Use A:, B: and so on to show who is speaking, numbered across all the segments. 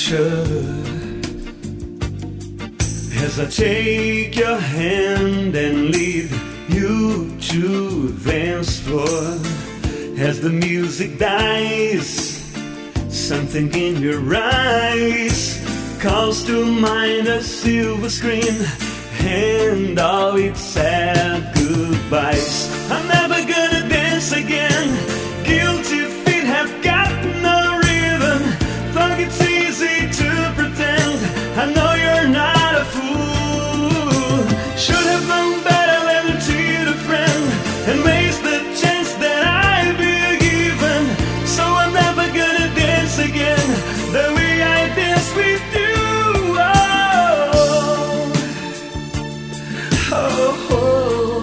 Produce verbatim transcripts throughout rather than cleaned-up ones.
A: As I take your hand and lead you to dance floor, as the music dies, something in your eyes calls to mind a silver screen and all its sad goodbyes. I'm never gonna dance again. Guilty feet have got no rhythm. Thought it's easy to pretend. I know you're not a fool. Should have known better than to cheat a friend and waste the chance that I've been given. So I'm never gonna dance again the way I dance with you. Oh, oh, oh.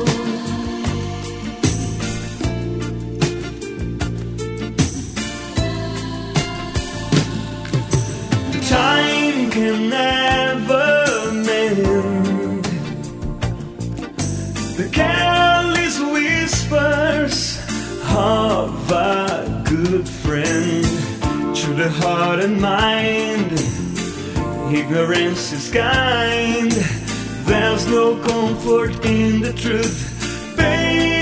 A: The time can never mend the careless whispers of a good friend. Through the heart and mind, ignorance is kind. There's no comfort in the truth, baby.